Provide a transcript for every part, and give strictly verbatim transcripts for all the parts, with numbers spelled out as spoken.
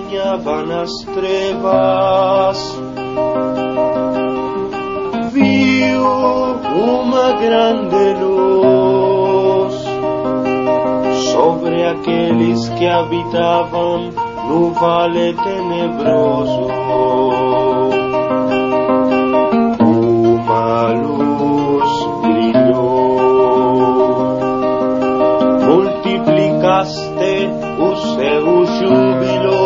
banhavam as trevas, viu uma grande luz sobre aqueles que habitavam no vale tenebroso. Uma luz brilhou, multiplicaste o seu júbilo,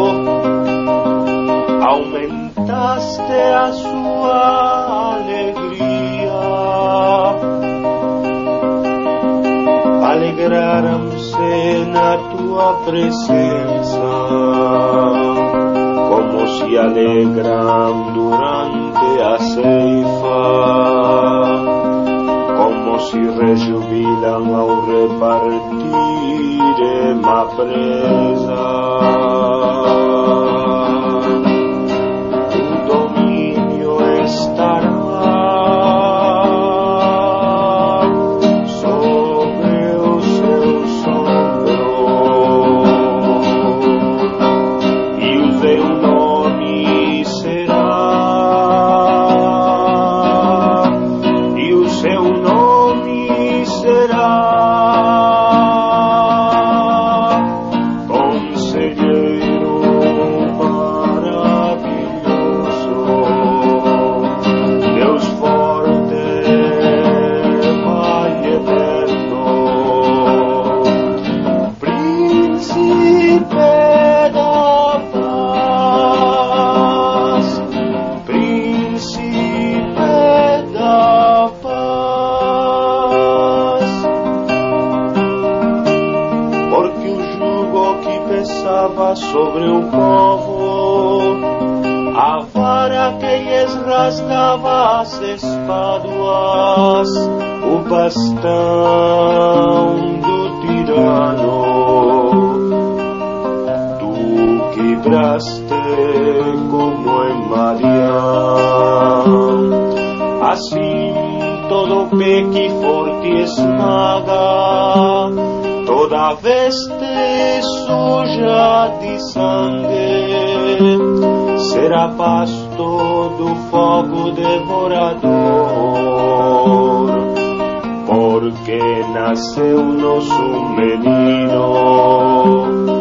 aumentaste a sua alegria, alegraram-se na tua presença, como se alegram durante a ceifa, como se rejubilam ao repartirem a presa. O domínio estará sobre o povo, a vara que lhes rasgava as espáduas, o bastão do tirano, tu quebraste como em Mariam. Assim todo pé que forte esmaga, toda veste suja de sangue, será pasto do fogo devorador, porque nasceu nosso menino.